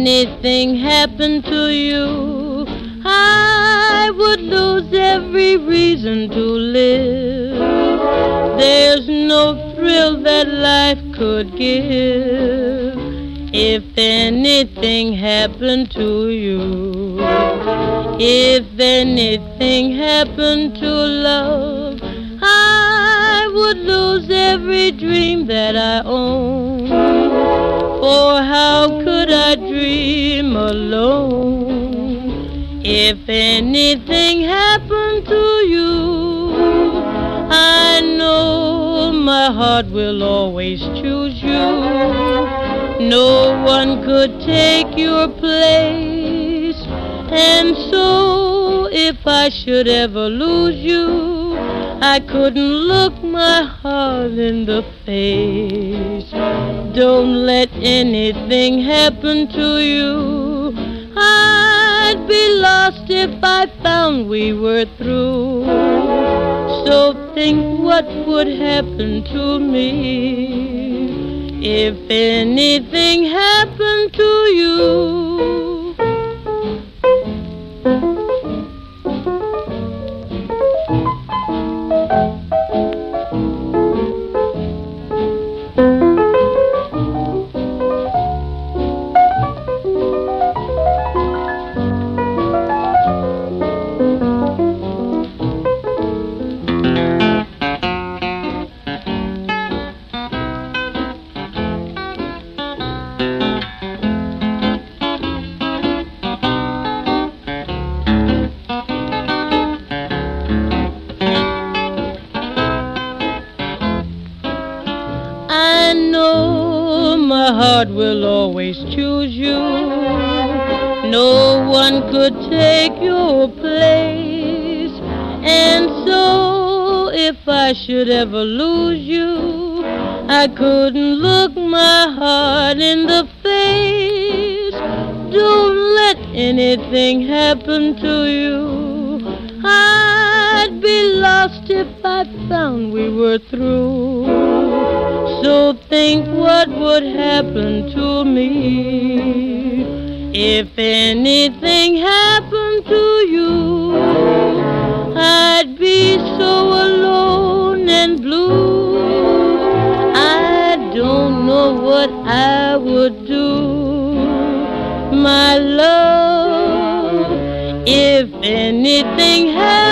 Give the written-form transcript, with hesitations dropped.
anything happened to you, I would lose every reason to live. There's no thrill that life could give if anything happened to you. If anything happened to love, I would lose every dream that I own. For how could I dream alone if anything happened to you? I know my heart will always choose you. No one could take your place. And so if I should ever lose you, I couldn't look my heart in the face. Don't let anything happen to you. I'd be lost if I found we were through. So think what would happen to me if anything happened to you. I know my heart will always choose you. No one could take your place. And so if I should ever lose you, I couldn't look my heart in the face. Don't let anything happen to you. I'd be lost if I found we were through. So think what would happen to me if anything happened to you. I'd be so alone and blue. I don't know what I would do, my love, if anything happened